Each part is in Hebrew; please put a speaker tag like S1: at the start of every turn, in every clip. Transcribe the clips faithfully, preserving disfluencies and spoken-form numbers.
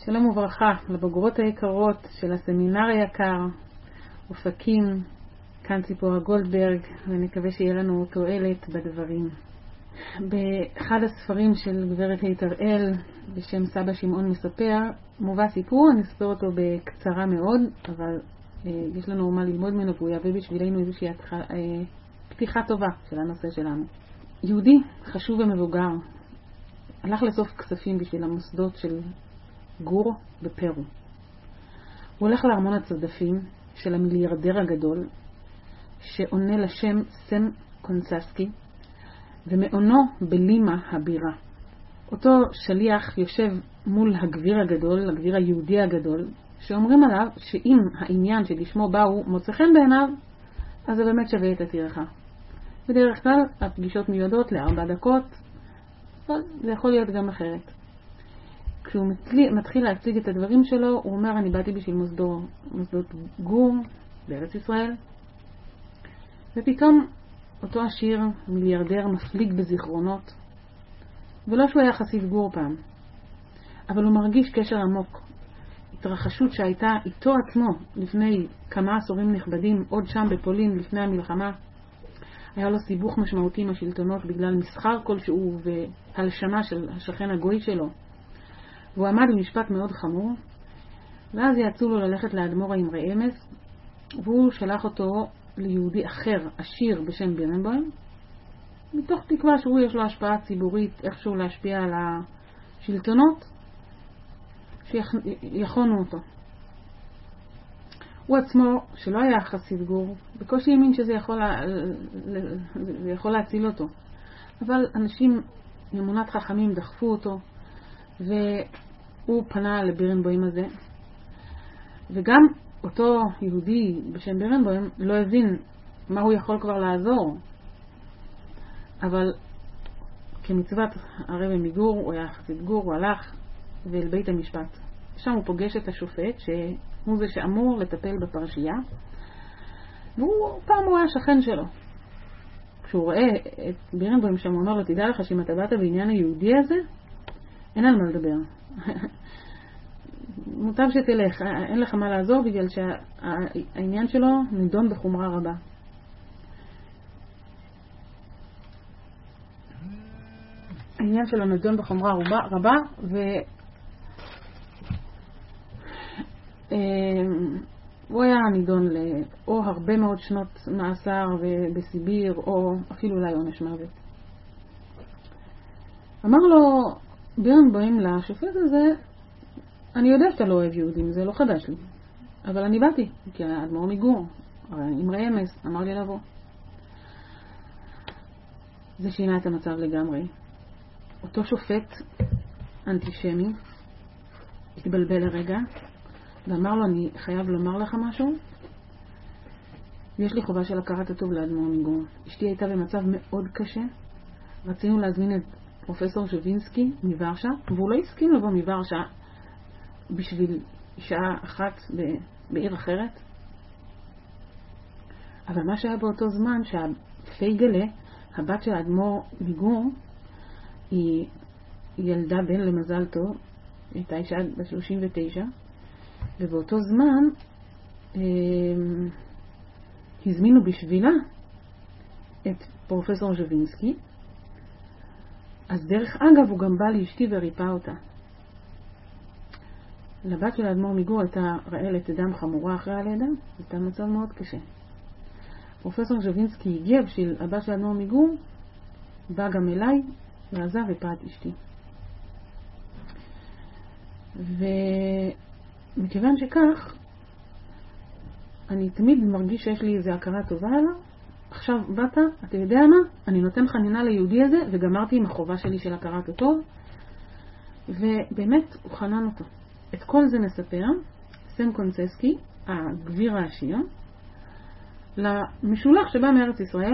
S1: שלום וברכה לבוגרות היקרות של הסמינר היקר, אופקים, כאן ציפורה גולדברג, ונקווה שיהיה לנו תועלת בדברים. באחד הספרים של גברת היתראל בשם סבא שמעון מספר, מובא סיפור, אני אספר אותו בקצרה מאוד, אבל אה, יש לנו מה ללמוד ממנו והוא יביא בשבילנו איזושהי אה, פתיחה טובה של הנושא שלנו. יהודי חשוב ומבוגר הלך לאסוף כספים בשביל המוסדות של גור בפרו. הוא הולך לארמון הצדפים של המיליארדר הגדול שעונה לשם סם קונססקי, ומעונו בלימה הבירה. אותו שליח יושב מול הגביר הגדול, הגביר היהודי הגדול, שאומרים עליו שאם העניין שלשמו באו מוצא חן בעיניו, אז זה באמת שווה את הטרחה. בדרך כלל הפגישות מיועדות לארבע דקות, אבל זה יכול להיות גם אחרת. כשהוא מתחיל להציג את הדברים שלו, הוא אומר, אני באתי בשביל מוסדות, מוסדות גור בארץ ישראל. ופתאום אותו עשיר מיליארדר מפליג בזיכרונות, ולא שהוא היה חסיד גור פעם, אבל הוא מרגיש קשר עמוק. התרחשות שהייתה איתו עצמו לפני כמה עשורים נכבדים, עוד שם בפולין לפני המלחמה. היה לו סיבוך משמעותי עם השלטונות בגלל מסחר כלשהו והלשמה של השכן הגוי שלו. והוא עמד במשפט מאוד חמור, ואז יעצו לו ללכת לאדמו"ר האמרי אמס, והוא שלח אותו ליהודי אחר, עשיר בשם בירנבוים, מתוך תקווה שהוא יש לו השפעה ציבורית, איכשהו להשפיע על השלטונות, שיכונו אותו. הוא עצמו, שלא היה חסיד גור, בקושי האמין שזה יכול, לה, זה יכול להציל אותו. אבל אנשים מאמונת חכמים דחפו אותו, והוא פנה לבירנבוים הזה. וגם אותו יהודי בשם בירנבוים לא הבין מה הוא יכול כבר לעזור. אבל כמצוות הרבי מגור, הוא היה חסיד גור, הוא הלך ואל בית המשפט. שם הוא פוגש את השופט, שהוא זה שאמור לטפל בפרשייה. והוא פעם הוא היה שכן שלו. כשהוא רואה את בירנבוים שם, הוא אומר לו, תדע לך שאם אתה באת בעניין היהודי הזה, אין על מה לדבר. מוטב שתלך, אין לך מה לעזור, בגלל שהעניין שלו נידון בחומרה רבה. העניין שלו נידון בחומרה רבה, והוא היה נידון או הרבה מאוד שנות מאסר בסיביר, או אפילו אולי עונש מוות. אמר לו בירנבוים לשופט הזה, אני יודע שאתה לא אוהב יהודים, זה לא חדש לי. אבל אני באתי, כי האדמו"ר מגור, אמרי אמס, אמר לי לבוא. זה שינה את המצב לגמרי. אותו שופט אנטישמי התבלבל לרגע, ואמר לו, אני חייב לומר לך משהו. יש לי חובה של הכרת הטוב לאדמו"ר מגור. אשתי הייתה במצב מאוד קשה. רצינו להזמין את פרופסור ז'ווינסקי מוורשה, והוא לא הסכים לבוא מוורשה בשביל שעה אחת בעיר אחרת. אבל מה שהיה באותו זמן, שהפייגלה, הבת של האדמו"ר מגור, היא ילדה בן למזל טוב, הייתה אישה ב-שלושים ותשע, ובאותו זמן אה, הזמינו בשבילה את פרופסור ז'ווינסקי. אז דרך אגב הוא גם בא לאשתי וריפא אותה. לבת של האדמו"ר מגור הייתה רעלת דם חמורה אחרי הלידה, הייתה מצב מאוד קשה. פרופסור ז'ווינסקי הגיע בשביל הבת של האדמו"ר מגור, בא גם אליי ועזב ריפא את אשתי. ומכיוון שכך, אני תמיד מרגיש שיש לי איזו הכרה טובה עליו. עכשיו באת, אתה יודע מה? אני נותן חנינה ליהודי הזה, וגמרתי עם החובה שלי של הכרת הטוב, ובאמת הוא חנן אותו. את כל זה מספר סם קונססקי, הגביר העשיר, למשולח שבא מארץ ישראל,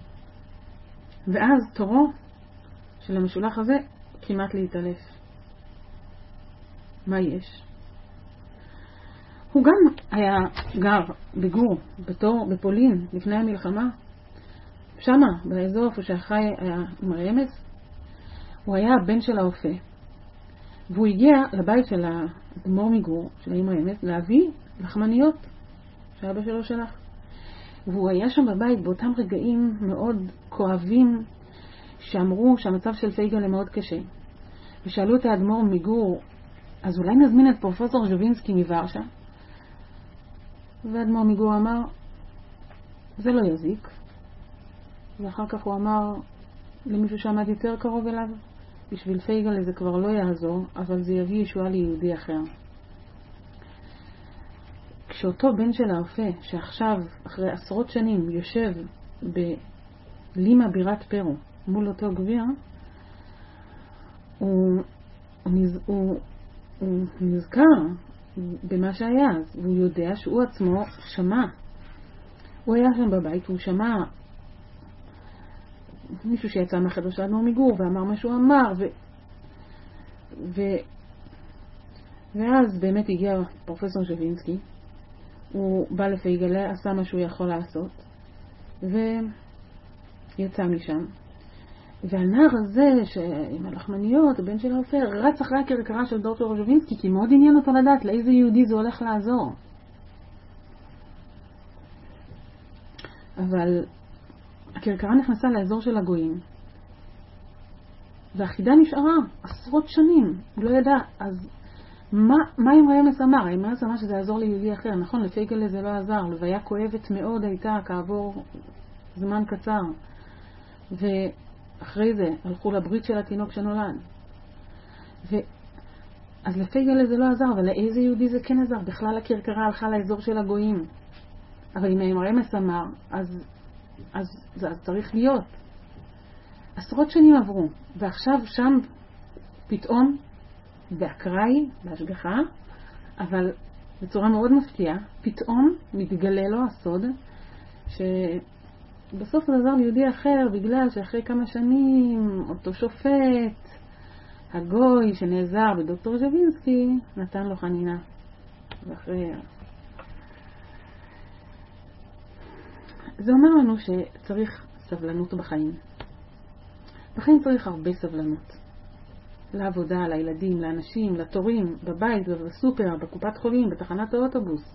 S1: ואז תורו של המשולח הזה כמעט להתעלף. מה יש? הוא גם היה גר בגור, בתור, בפולין, לפני המלחמה. שמה, באזור איפה שהחי היה אמרי אמס, הוא היה הבן של האופה. והוא הגיע לבית של האדמו"ר מגור, של האמא אמת, להביא לחמניות שאבא שלו שלח. והוא היה שם בבית באותם רגעים מאוד כואבים, שאמרו שהמצב של פייגלה מאוד קשה. ושאלו את האדמו"ר מגור, אז אולי נזמין את פרופסור ז'ובינסקי מוורשה? והאדמו"ר מגור אמר, זה לא יזיק. ואחר כך הוא אמר למישהו שעמד יותר קרוב אליו, בשביל פייגלה זה כבר לא יעזור, אבל זה יביא ישועה ליהודי אחר. כשאותו בן של הרפה, שעכשיו, אחרי עשרות שנים, יושב בלימה בירת פרו, מול אותו גביר, הוא, הוא, נז, הוא, הוא נזכר במה שהיה אז, והוא יודע שהוא עצמו שמע. הוא היה שם בבית, הוא שמע מישהו שיצא מהחדר של האדמו"ר מגור ואמר מה שהוא אמר, ו... ו... ואז באמת הגיע פרופסור ז'ובינסקי, הוא בא לפייגלה, עשה מה שהוא יכול לעשות, ויצא משם. והנער הזה, עם הלחמניות, הבן של האופר, רץ אחרי הכרכרה של דוקטור ז'ובינסקי, כי מאוד עניין אותו לדעת לאיזה יהודי זה הולך לעזור. אבל הכרכרה נכנסה לאזור של הגויים, והחידה נשארה עשרות שנים, הוא לא ידע. אז מה, מה עם רמז אמר? רמז אמר שזה יעזור ליהודי אחר. נכון, לפייגלה זה לא עזר, לוויה כואבת מאוד הייתה כעבור זמן קצר, ואחרי זה הלכו לברית של התינוק שנולד. ו... אז לפייגלה זה לא עזר, אבל לאיזה יהודי זה כן עזר? בכלל הכרכרה הלכה לאזור של הגויים. אבל אם רמז אמר, אז אז זה אז צריך להיות. עשרות שנים עברו, ועכשיו שם פתאום, באקראי, בהשגחה, אבל בצורה מאוד מפתיעה, פתאום מתגלה לו הסוד, שבסוף זה עזר ליהודי אחר, בגלל שאחרי כמה שנים, אותו שופט, הגוי שנעזר בדוקטור ז'ובינסקי, נתן לו חנינה. ואחרי... זה אומר לנו שצריך סבלנות בחיים. בחיים צריך הרבה סבלנות. לעבודה, לילדים, לאנשים, לתורים, בבית, בסופר, בקופת חולים, בתחנת האוטובוס.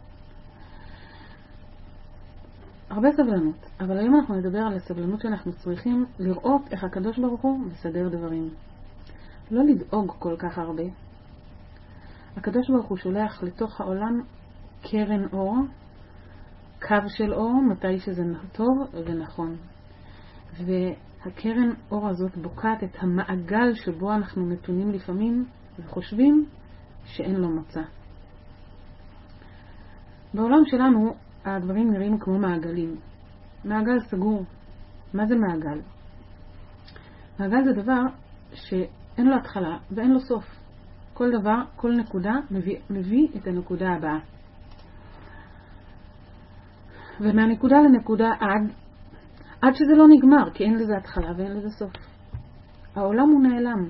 S1: הרבה סבלנות. אבל היום אנחנו נדבר על הסבלנות שאנחנו צריכים לראות איך הקדוש ברוך הוא מסדר דברים. לא לדאוג כל כך הרבה. הקדוש ברוך הוא שולח לתוך העולם קרן אור, קו של אור, מתי שזה טוב ונכון. והקרן אור הזאת בוקעת את המעגל שבו אנחנו נתונים לפעמים וחושבים שאין לו מוצא. בעולם שלנו הדברים נראים כמו מעגלים. מעגל סגור. מה זה מעגל? מעגל זה דבר שאין לו התחלה ואין לו סוף. כל דבר, כל נקודה מביא, מביא את הנקודה הבאה. ומהנקודה לנקודה עד, עד שזה לא נגמר, כי אין לזה התחלה ואין לזה סוף. העולם הוא נעלם.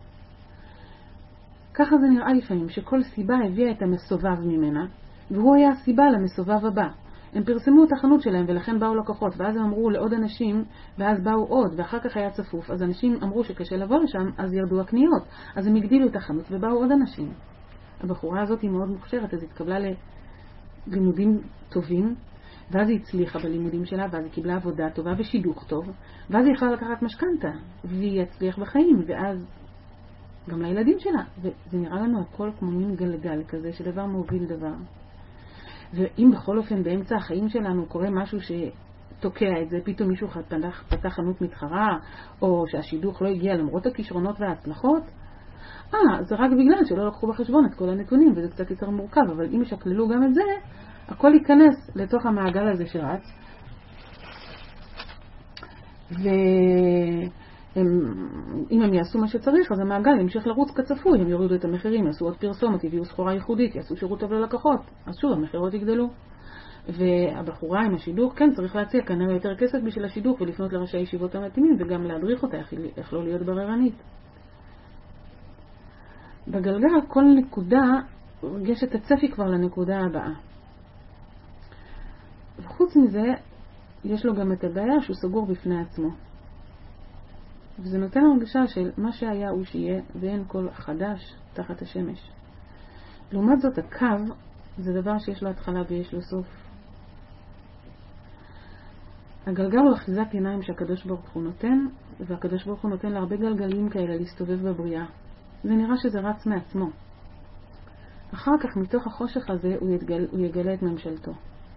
S1: ככה זה נראה לפעמים, שכל סיבה הביאה את המסובב ממנה, והוא היה הסיבה למסובב הבא. הם פרסמו את החנות שלהם ולכן באו לקוחות, ואז הם אמרו לעוד אנשים, ואז באו עוד, ואחר כך היה צפוף. אז אנשים אמרו שקשה לבוא לשם, אז ירדו הקניות. אז הם הגדילו את החנות ובאו עוד אנשים. הבחורה הזאת היא מאוד מוכשרת, אז התקבלה ללימודים טובים, ואז היא הצליחה בלימודים שלה, ואז היא קיבלה עבודה טובה ושידוך טוב, ואז היא יכלה לקחת משכנתה, והיא הצליח בחיים, ואז גם לילדים שלה. וזה נראה לנו הכל כמו מין גלגל כזה, שדבר מוביל דבר. ואם בכל אופן באמצע החיים שלנו קורה משהו שתוקע את זה, פתאום מישהו פתח, פתח חנות מתחרה, או שהשידוך לא הגיע למרות הכישרונות וההצלחות, אה, זה רק בגלל שלא לקחו בחשבון את כל הנתונים, וזה קצת יותר מורכב, אבל אם ישקללו גם את זה, הכל ייכנס לתוך המעגל הזה שרץ. ואם הם יעשו מה שצריך, אז המעגל ימשיך לרוץ כצפוי, הם יורידו את המחירים, יעשו עוד פרסומת, יביאו סחורה ייחודית, יעשו שירות טוב ללקוחות, אז שוב, המחירות יגדלו. והבחורה עם השידוך, כן, צריך להציע כנראה יותר כסף בשביל השידוך, ולפנות לראשי הישיבות המתאימים, וגם להדריך אותה, איך לא להיות בררנית. בגלגל כל נקודה יש את הצפי כבר לנקודה הבאה. וחוץ מזה, יש לו גם את הבעיה שהוא סגור בפני עצמו. וזה נותן הרגשה של מה שהיה הוא שיהיה, ואין כל חדש תחת השמש. לעומת זאת, הקו זה דבר שיש לו התחלה ויש לו סוף. הגלגל הוא אחיזת עיניים שהקדוש ברוך הוא נותן, והקדוש ברוך הוא נותן להרבה גלגלים כאלה להסתובב בבריאה. זה נראה שזה רץ מעצמו. אחר כך מתוך החושך הזה הוא יגלה, הוא יגלה את ממשלתו.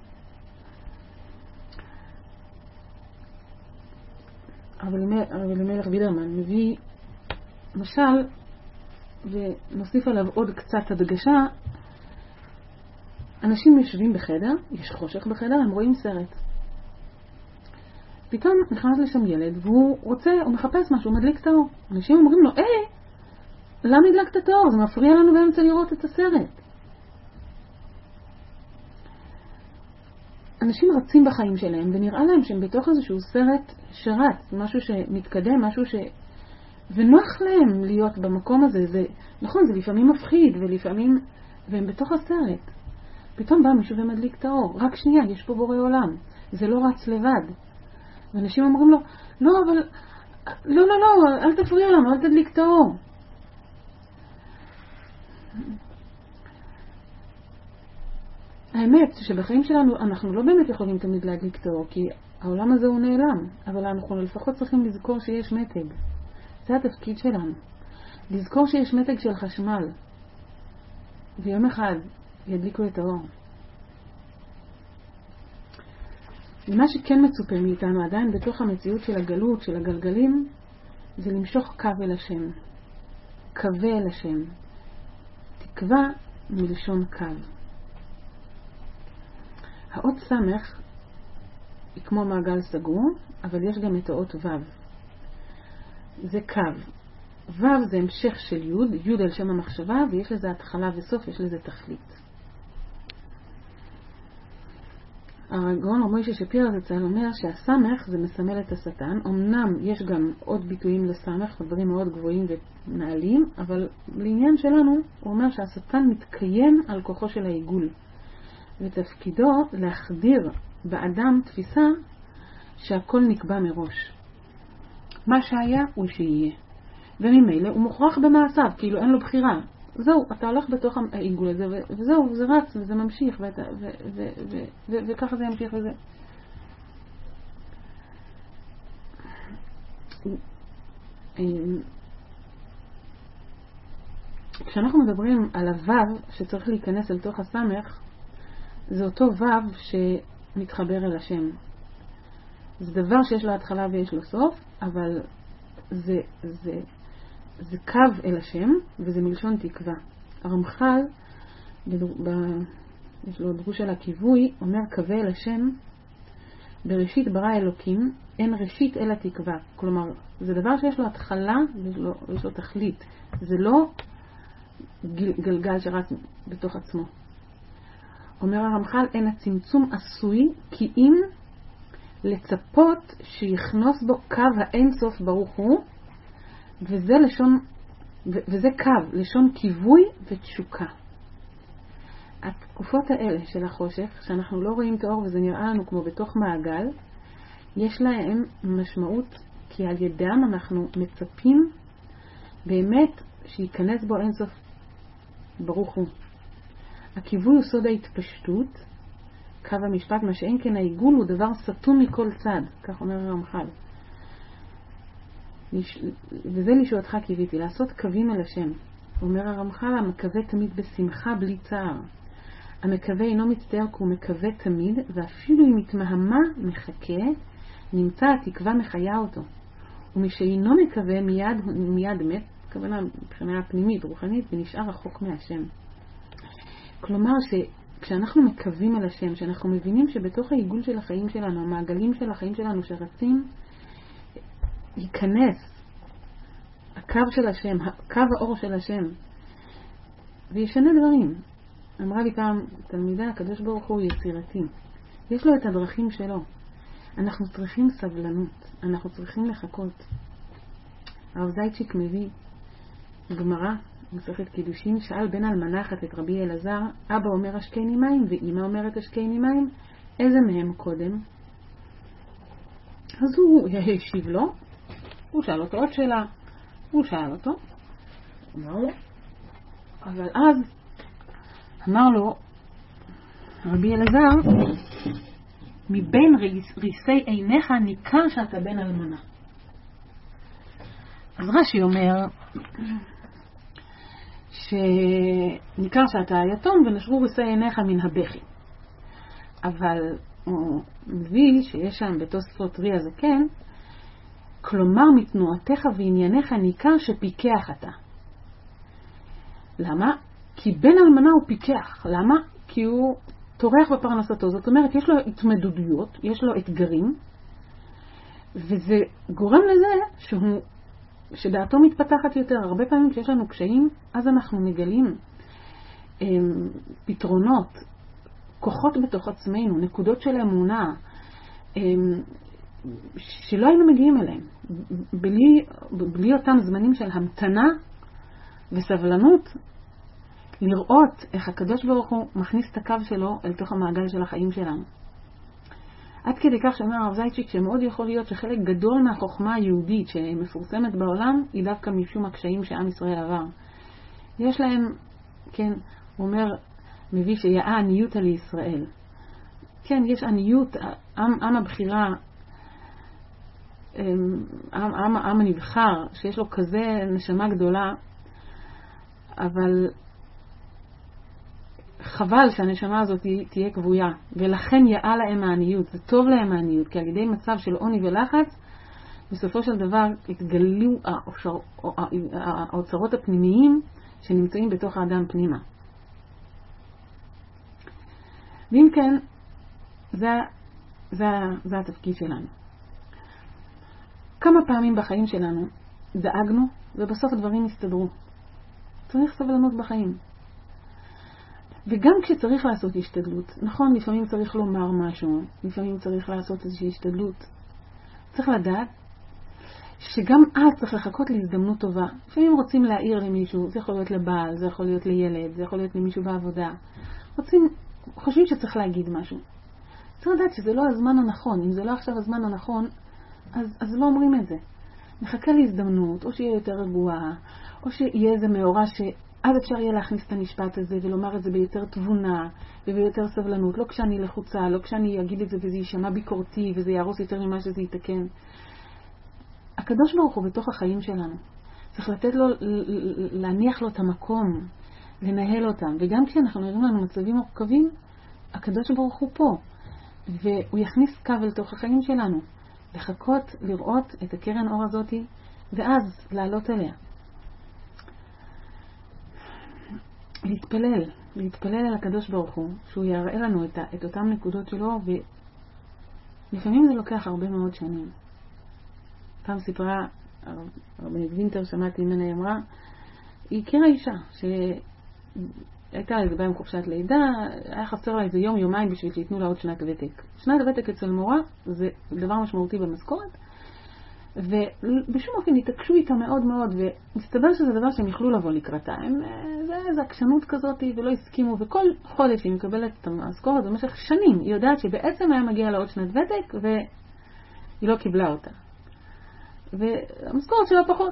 S1: אבל מלך בידרמן מביא משל ונוסיף עליו עוד קצת הדגשה. אנשים יושבים בחדר, יש חושך בחדר, הם רואים סרט. פתאום נכנס לשם ילד והוא רוצה, הוא מחפש משהו, הוא מדליק את האור. אנשים אומרים לו, אה, למה הדלקת את האור? זה מפריע לנו באמצע לראות את הסרט. אנשים רצים בחיים שלהם ונראה להם שהם בתוך איזשהו סרט שרץ, משהו שמתקדם, משהו ש... ונוח להם להיות במקום הזה. זה, נכון, זה לפעמים מפחיד ולפעמים, והם בתוך הסרט. פתאום בא מישהו ומדליק את האור. רק שנייה, יש פה בורא עולם. זה לא רץ לבד. ואנשים אומרים לו, לא, אבל, לא, לא, לא, אל תפריע לנו, אל תדליק את האור. האמת שבחיים שלנו אנחנו לא באמת יכולים תמיד להדליק את האור, כי העולם הזה הוא נעלם, אבל אנחנו לפחות צריכים לזכור שיש מתג. זה התפקיד שלנו. לזכור שיש מתג של חשמל. ויום אחד ידליקו את האור. מה שכן מצופה מאיתנו עדיין בתוך המציאות של הגלות, של הגלגלים, זה למשוך קו אל השם. קווה אל השם. תקווה מלשון קו. האות סמך היא כמו מעגל סגור, אבל יש גם את האות וו. זה קו. וו זה המשך של יוד, יוד על שם המחשבה, ויש לזה התחלה וסוף, יש לזה תכלית. הגאון רב מוישה שפירא זצ"ל אומר שהסמך זה מסמל את השטן. אמנם יש גם עוד ביטויים לסמך, דברים מאוד גבוהים ונעלים, אבל לעניין שלנו הוא אומר שהשטן מתקיים על כוחו של העיגול. ותפקידו להחדיר באדם תפיסה שהכל נקבע מראש. מה שהיה הוא שיהיה. וממילא הוא מוכרח במעשיו, כאילו אין לו בחירה. זהו, אתה הולך בתוך העיגול הזה, וזהו, זה רץ, וזה ממשיך, וככה זה ימשיך וזה. כשאנחנו מדברים על הוו שצריך להיכנס אל תוך הסמך, זה אותו וו שמתחבר אל השם. זה דבר שיש לו התחלה ויש לו סוף, אבל זה, זה, זה קו אל השם, וזה מלשון תקווה. הרמח"ל, ב, יש לו דרוש על הכיווי, אומר קווה אל השם, בראשית ברא אלוקים, אין ראשית אלא תקווה. כלומר, זה דבר שיש לו התחלה ויש לו, ויש לו תכלית. זה לא גל, גלגל שרץ בתוך עצמו. אומר הרמח"ל, אין הצמצום עשוי כי אם לצפות שיכנוס בו קו האינסוף ברוך הוא, וזה לשון, וזה קו, לשון כיווי ותשוקה. התקופות האלה של החושך, שאנחנו לא רואים את האור וזה נראה לנו כמו בתוך מעגל, יש להם משמעות, כי על ידם אנחנו מצפים באמת שיכנס בו אינסוף ברוך הוא. הכיווי הוא סוד ההתפשטות, קו המשפט, מה שאין כן העיגול הוא דבר סתום מכל צד, כך אומר הרמח"ל. וזה לישועתך קיוויתי, לעשות קווים אל השם. אומר הרמח"ל, המקווה תמיד בשמחה בלי צער. המקווה אינו מצטער כי הוא מקווה תמיד, ואפילו אם התמהמה מחכה, נמצא התקווה מחיה אותו. ומשאינו מקווה מיד, מיד מת, כוונה מבחינה פנימית, רוחנית, ונשאר רחוק מהשם. כלומר שכשאנחנו מקווים על השם, שאנחנו מבינים שבתוך העיגול של החיים שלנו, המעגלים של החיים שלנו שרצים, ייכנס הקו של השם, קו האור של השם, וישנה דברים. אמרה לי פעם תלמידה, הקדוש ברוך הוא יצירתי. יש לו את הדרכים שלו. אנחנו צריכים סבלנות, אנחנו צריכים לחכות. הרב זייצ'יק מביא גמרא, מסכת קידושין, שאל בן אלמנחת את רבי אלעזר, אבא אומר אשקני מים ואמא אומרת אשקני מים, איזה מהם קודם? אז הוא השיב לו, הוא שאל אותו עוד שאלה, הוא שאל אותו, אמר לו, אבל אז אמר לו רבי אלעזר, מבין ריסי עיניך ניכר שאתה בן אלמנה. אז רש"י אומר שניכר שאתה יתום ונשרו ריסי עיניך מן הבכי. אבל הוא מביא שיש שם בתוספות רי הזקן, כלומר מתנועתך וענייניך ניכר שפיקח אתה. למה? כי בן אלמנה הוא פיקח. למה? כי הוא תורח בפרנסתו. זאת אומרת, יש לו התמודדויות, יש לו אתגרים, וזה גורם לזה שהוא, שדעתו מתפתחת יותר. הרבה פעמים כשיש לנו קשיים, אז אנחנו מגלים הם, פתרונות, כוחות בתוך עצמנו, נקודות של אמונה, הם, שלא היינו מגיעים אליהם. בלי, בלי אותם זמנים של המתנה וסבלנות, לראות איך הקדוש ברוך הוא מכניס את הקו שלו אל תוך המעגל של החיים שלנו. עד כדי כך שאומר הרב זייצ'יק שמאוד יכול להיות שחלק גדול מהחוכמה היהודית שמפורסמת בעולם היא דווקא משום הקשיים שעם ישראל עבר. יש להם, כן, הוא אומר, מביא שיהיה עניות על ישראל. כן, יש עניות, עם, עם הבחירה, עם, עם, עם הנבחר, שיש לו כזה נשמה גדולה, אבל חבל שהנשמה הזאת תהיה קבויה, ולכן יאה להם העניות, זה טוב להם העניות, כי על ידי מצב של עוני ולחץ, בסופו של דבר התגלו האוצרות הפנימיים שנמצאים בתוך האדם פנימה. ואם כן, זה, זה, זה התפקיד שלנו. כמה פעמים בחיים שלנו דאגנו, ובסוף הדברים הסתדרו. צריך סבלנות בחיים. וגם כשצריך לעשות השתדלות, נכון, לפעמים צריך לומר משהו, לפעמים צריך לעשות איזושהי השתדלות. צריך לדעת שגם אז צריך לחכות להזדמנות טובה. לפעמים רוצים להעיר למישהו, זה יכול להיות לבעל, זה יכול להיות לילד, זה יכול להיות למישהו בעבודה. רוצים, חושבים שצריך להגיד משהו. צריך לדעת שזה לא הזמן הנכון. אם זה לא עכשיו הזמן הנכון, אז, אז לא אומרים את זה. נחכה להזדמנות, או שיהיה יותר רגועה, או שיהיה איזה מאורע שאז אפשר יהיה להכניס את המשפט הזה ולומר את זה ביותר תבונה וביותר סבלנות. לא כשאני לחוצה, לא כשאני אגיד את זה וזה יישמע ביקורתי וזה יהרוס יותר ממה שזה יתקן. הקדוש ברוך הוא בתוך החיים שלנו. צריך לתת לו, להניח לו את המקום, לנהל אותם. וגם כשאנחנו נראים לנו מצבים מורכבים, הקדוש ברוך הוא פה. והוא יכניס קו אל תוך החיים שלנו. לחכות, לראות את הקרן אור הזאת, ואז לעלות אליה. להתפלל, להתפלל על הקדוש ברוך הוא, שהוא יראה לנו את, את אותם נקודות שלו, ולפעמים זה לוקח הרבה מאוד שנים. פעם סיפרה, רבנית וינטר, שמעתי ממנה, היא אמרה, היא הכירה אישה, שהייתה איזה בהם חופשת לידה, היה חסר לה איזה יום, יומיים בשביל שיתנו לה עוד שנת ותק. שנת ותק אצל מורה, זה דבר משמעותי במשכורת, ובשום אופן התעקשו איתה מאוד מאוד, ומסתבר שזה דבר שהם יכלו לבוא לקראתה. הם, זה איזו עקשנות כזאת, ולא הסכימו, וכל חודש היא מקבלת את המשכורת במשך שנים. היא יודעת שבעצם היה מגיע לה עוד שנת ותק, והיא לא קיבלה אותה. והמשכורת שלה פחות.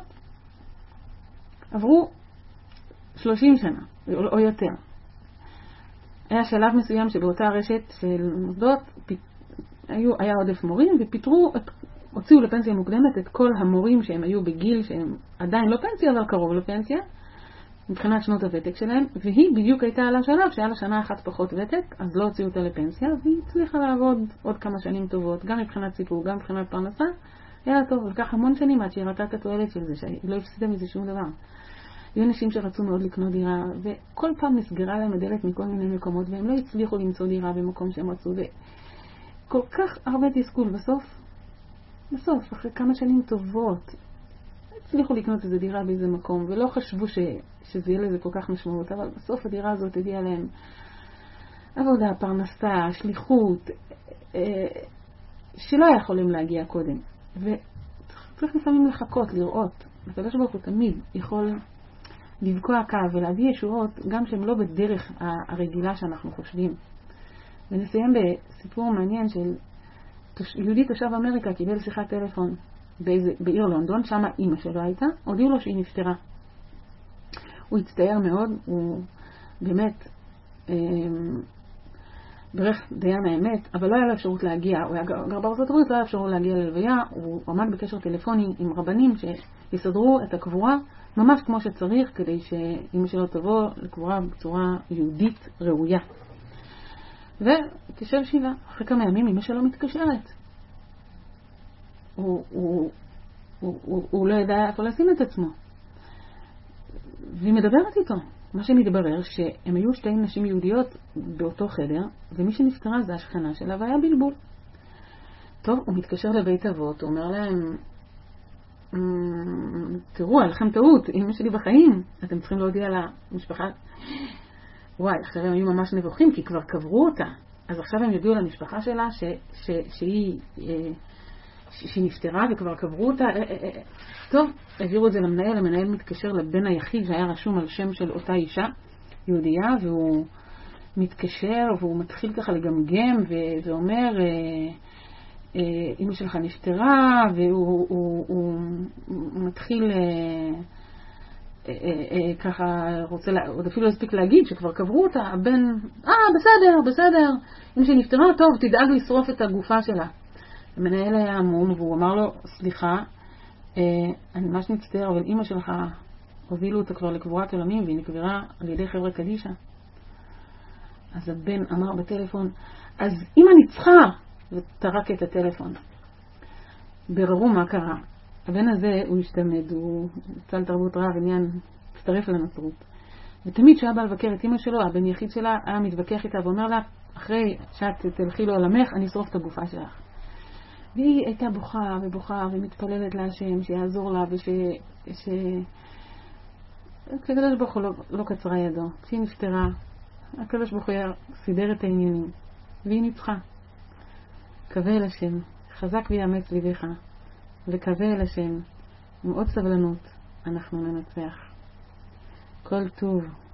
S1: עברו שלושים שנה, או, או יותר. היה שלב מסוים שבאותה רשת של מוסדות, היו, היה עודף מורים, ופיתרו את הוציאו לפנסיה מוקדמת את כל המורים שהם היו בגיל שהם עדיין לא פנסיה אבל קרוב לפנסיה מבחינת שנות הוותק שלהם, והיא בדיוק הייתה על השלב שהיה לה שנה אחת פחות ותק, אז לא הוציאו אותה לפנסיה, והיא הצליחה לעבוד עוד כמה שנים טובות, גם מבחינת סיפור, גם מבחינת פרנסה, היה טוב, ולקח המון שנים עד שהיא ראתה את התועלת של זה, שהיא לא הפסידה מזה שום דבר. היו אנשים שרצו מאוד לקנות דירה, וכל פעם נסגרה להם הדלת מכל מיני מקומות, והם לא הצליחו למצוא דירה במקום שהם רצו, וכל כך הרבה תסכול בסוף. בסוף, אחרי כמה שנים טובות, הצליחו לקנות איזו דירה באיזה מקום, ולא חשבו ש, שזה יהיה לזה כל כך משמעות, אבל בסוף הדירה הזאת הביאה להם עבודה, פרנסה, שליחות, אה, שלא יכולים להגיע קודם. וצריך לפעמים לחכות, לראות. הקדוש ברוך הוא תמיד יכול לבקוע קו ולהביא ישועות, גם שהם לא בדרך הרגילה שאנחנו חושבים. ונסיים בסיפור מעניין של יהודי תושב אמריקה קיבל שיחת טלפון באיזה, בעיר לונדון, שם אמא שלו הייתה, הודיעו לו שהיא נפטרה. הוא הצטער מאוד, הוא באמת אה, ברך דיין האמת, אבל לא היה לו אפשרות להגיע, הוא היה גר בארצות הברית, לא היה אפשרות להגיע ללוויה, הוא עמד בקשר טלפוני עם רבנים שיסדרו את הקבורה ממש כמו שצריך, כדי שאמא שלו תבוא לקבורה בצורה יהודית ראויה. ותשב שבעה, אחרי כמה ימים אמא שלו מתקשרת. הוא, הוא, הוא, הוא, הוא לא ידע איפה לשים את עצמו. והיא מדברת איתו. מה שמתברר שהם היו שתי נשים יהודיות באותו חדר, ומי שנפטרה זה השכנה שלה, והיה בלבול. טוב, הוא מתקשר לבית אבות, הוא אומר להם, תראו, עליכם טעות, אמא שלי בחיים, אתם צריכים להודיע למשפחה. וואי, אחרי הם היו ממש נבוכים, כי כבר קברו אותה. אז עכשיו הם יודיעו למשפחה שלה ש, ש, שהיא, שהיא נפטרה וכבר קברו אותה. טוב, העבירו את זה למנהל, המנהל מתקשר לבן היחיד שהיה רשום על שם של אותה אישה יהודייה, והוא מתקשר והוא מתחיל ככה לגמגם ואומר, אמא שלך נפטרה, והוא הוא, הוא, הוא מתחיל ככה, רוצה, עוד אפילו הספיק להגיד שכבר קברו אותה, הבן, אה בסדר, בסדר, אמא שלי נפטרה, טוב, תדאג לשרוף את הגופה שלה. המנהל היה עמום והוא אמר לו, סליחה, אני ממש מצטער, אבל אמא שלך הובילו אותה כבר לקבורת עולמים והיא נקברה על ידי חבר'ה קדישה. אז הבן אמר בטלפון, אז אמא ניצחה, וטרק את הטלפון. בררו מה קרה. הבן הזה הוא השתמד, הוא צל תרבות רע ועניין, הצטרף לנצרות. ותמיד שהיה בא לבקר את אמא שלו, הבן יחיד שלה היה מתווכח איתה ואומר לה, אחרי שאת תלכי לו עולמך, אני אשרוף את הגופה שלך. והיא הייתה בוכה ובוכה ומתפללת להשם שיעזור לה וש... ש... הקדוש ברוך הוא לא, לא קצרה ידו. כשהיא נפטרה, הקדוש ברוך הוא סידר את העניינים והיא ניצחה. קווה אל השם, חזק ויאמץ ליבך, וקווה אל השם, עם עוד סבלנות אנחנו ננצח. כל טוב.